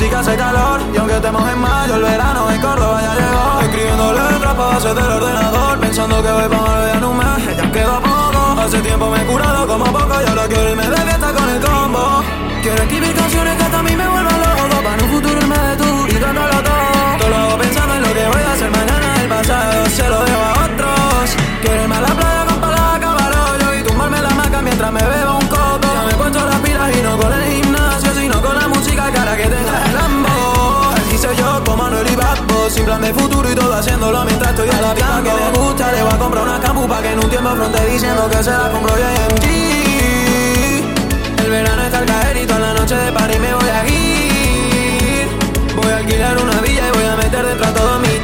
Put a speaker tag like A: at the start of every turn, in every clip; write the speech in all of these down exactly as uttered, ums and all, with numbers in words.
A: música hace calor y aunque estemos en mayo, el verano en Córdoba ya llegó. Escribiendo letras pa' base del ordenador, pensando que voy pa' Marbella en un mes, ya queda poco. Hace tiempo me he curado como poco y ahora quiero irme de fiesta con el combo. Quiero escribir canciones que hasta a mí me vuelvan loco, para en un futuro irme de tour y cantarlo todo. Todo lo hago pensando en lo que voy a hacer mañana, el pasado se lo dejo a otros. Quiero irme a la playa con palas a caballo y tumbarme la maca mientras me bebo un coco. Ya me he puesto las pilas y no con el gimnasio, sino con la música cara que tenga el Lambo. Aquí soy yo como Manuel y Bad Boy, sin plan de futuro y todo haciéndolo mientras estoy a la pipa que me gusta. Le voy a comprar una campu pa' que en un tiempo afronte diciendo que se la compro ya en G. El verano está al caer y toda la noche de party me voy a ir. Voy a alquilar una villa y voy a meter dentro a todos mis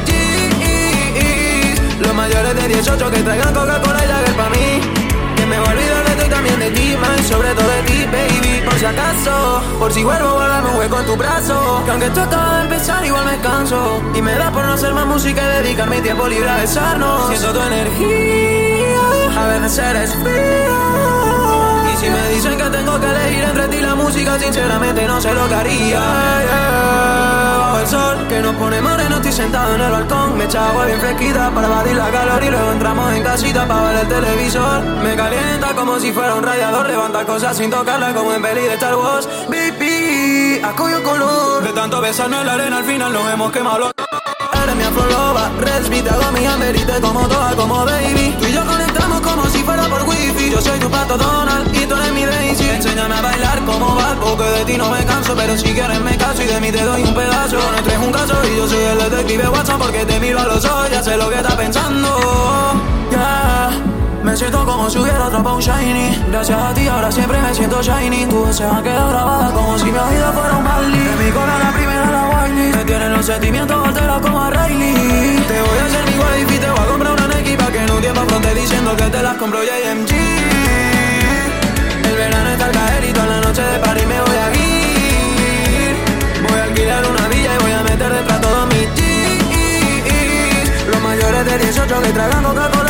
A: G's. Los mayores de dieciocho que traigan Coca-Cola y Jagger pa' mí. Que me voy a olvidar de ti y también de ti, man, sobre todo de ti, baby. Por si acaso, por si vuelvo a darme un hueco en tu brazo. Que aunque esto acaba de empezar igual me canso. Y me da por no hacer más música y dedicar mi tiempo libre a besarnos. Siento tu energía, a veces eres fría. Si me dicen que tengo que elegir entre ti y la música, sinceramente no sé lo que haría. Yeah, yeah. Bajo el sol que nos pone moreno, estoy sentado en el balcón. Me echa agua bien fresquita para evadir la calor y luego entramos en casita para ver el televisor. Me calienta como si fuera un radiador, levanta cosas sin tocarla como en peli de Star Wars. Baby, acoyo color. De tanto besarnos en la arena al final nos hemos quemado los... Eres mi afroloba, Resby, te hago mi hammer y te como toda como baby. Tú y yo conectamos como si fuera por wifi. Yo soy tu pato Donald y tú eres mi Daisy. Enséñame a bailar como Bad, porque de ti no me canso. Pero si quieres me caso y de mí te doy un pedazo. No nuestro es un caso y yo soy el detective Watson, porque te miro a los ojos, ya sé lo que estás pensando. Yeah. Me siento como si hubiera atrapado un shiny. Gracias a ti ahora siempre me siento shiny. Tu voz se va a quedar grabada como si mi vida fuera un Barley. De mi cola la primera la Wiley. Me tienen los sentimientos alterados como a Riley. Te voy a hacer mi wife y te voy a comprar una Nike pa' que en un tiempo afronte diciendo que te las compro J M G. El verano está al caer y toda la noche de party me voy a ir. Voy a alquilar una villa y voy a meter dentro a todos mis G's. Los mayores de dieciocho que tragan Coca-Cola